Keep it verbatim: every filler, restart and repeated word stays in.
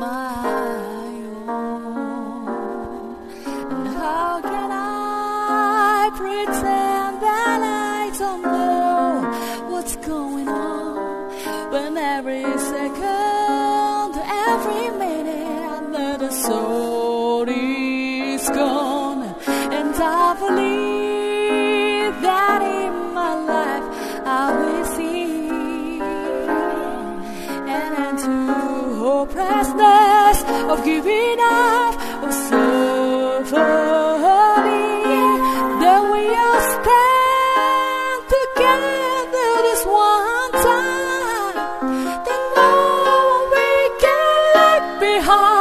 my own. And how can I pretend that I don't know what's going on when every second, every minute, another soul is gone? And I believe that in my life I will see an end to hopelessness of giving up, of suffering. Then we all stand together this one time. Then no one we can leave behind.